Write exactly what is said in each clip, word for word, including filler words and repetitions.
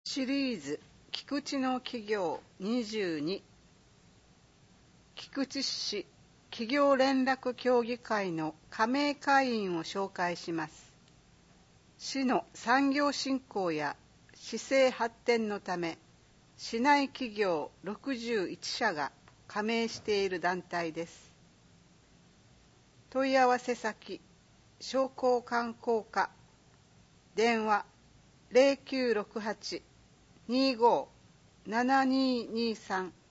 シリーズ菊池の企業にじゅうに、菊池市企業連絡協議会の加盟会員を紹介します。市の産業振興や市政発展のため、市内企業ろくじゅういちしゃが加盟している団体です。問い合わせ先、商工観光課、電話 ゼロきゅうろくはち にご ななににさん。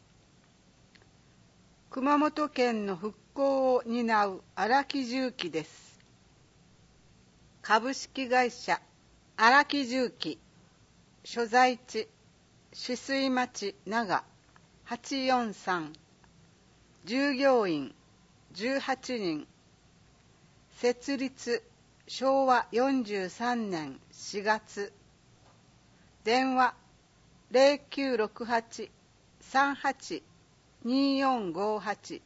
熊本県の復興を担う荒木重機です。株式会社荒木重機、所在地酒々井町長はちよんさん、従業員じゅうはちにん、設立しょうわよんじゅうさんねんしがつ、電話 ゼロきゅうろくはち さんはち によんごはち。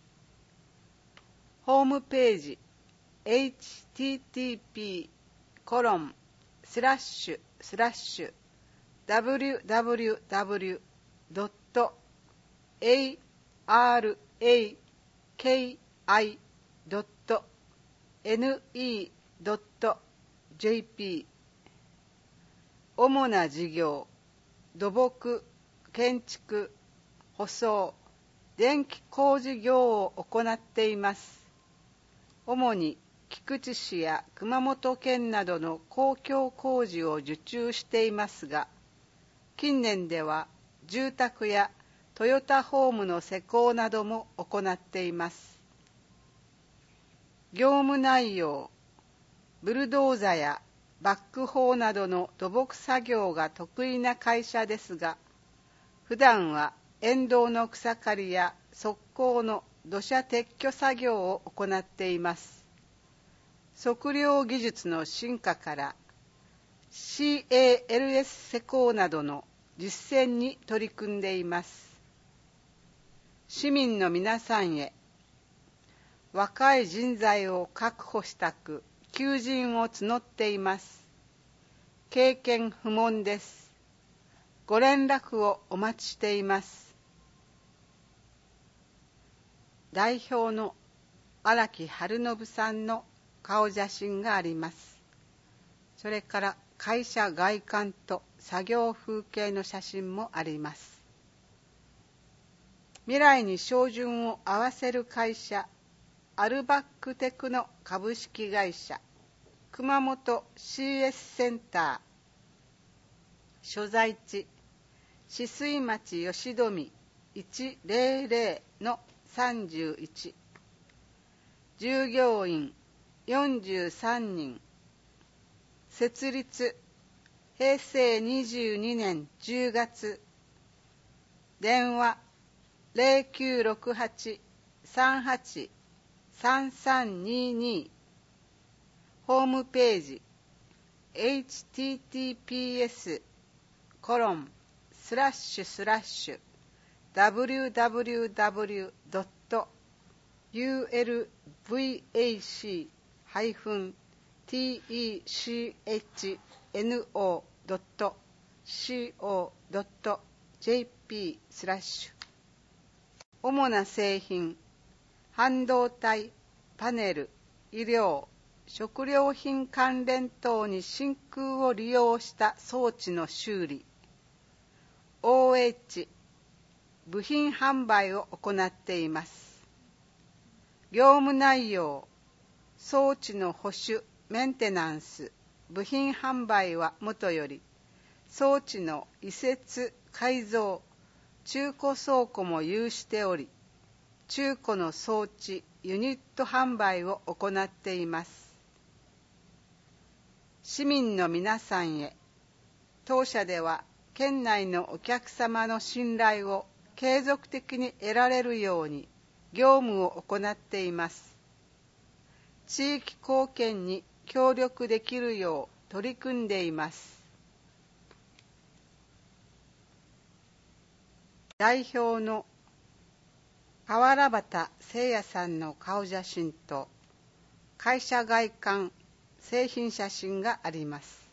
ホームページ エイチティーティーピー コロンスラッシュスラッシュ ダブリュダブリュダブリュ ドット エーアールエーケーアイ ドット エヌイー ドット ジェーピー。 主な事業、土木、建築、舗装、電気工事業を行っています。主に菊池市や熊本県などの公共工事を受注していますが、近年では住宅やトヨタホームの施工なども行っています。業務内容、ブルドーザやバックホーなどの土木作業が得意な会社ですが、普段は沿道の草刈りや側溝の土砂撤去作業を行っています。測量技術の進化から シーエーエルエス 施工などの実践に取り組んでいます。市民の皆さんへ、若い人材を確保したく求人を募っています。経験不問です。ご連絡をお待ちしています。代表の荒木春信さんの顔写真があります。それから会社外観と作業風景の写真もあります。未来に照準を合わせる会社、アルバックテクノ株式会社、熊本 シーエス センター、所在地、酒々井町吉富いちぜろぜろのさんじゅういち、従業員よんじゅうさんにん、設立へいせいにじゅうにねんじゅうがつ、電話 ゼロきゅうろくはち さんはち さんさんにに、ホームページ エイチティーティーピーエス コロンスラッシュスラッシュ ダブリュダブリュダブリュ ドット ユーエルブイエーシー ティーイーシーエイチエヌオー ドット シーオー ドット ジェーピー スラッシュ。主な製品、半導体、パネル、衣料、食料品関連等に真空を利用した装置の修理、オーエイチ、部品販売を行っています。業務内容、装置の保守、メンテナンス、部品販売はもとより、装置の移設、改造、中古倉庫も有しており、中古の装置、ユニット販売を行っています。市民の皆さんへ、当社では県内のお客様の信頼を継続的に得られるように業務を行っています。地域貢献に協力できるよう取り組んでいます。代表の河原端聖也さんの顔写真と会社外観、製品写真があります。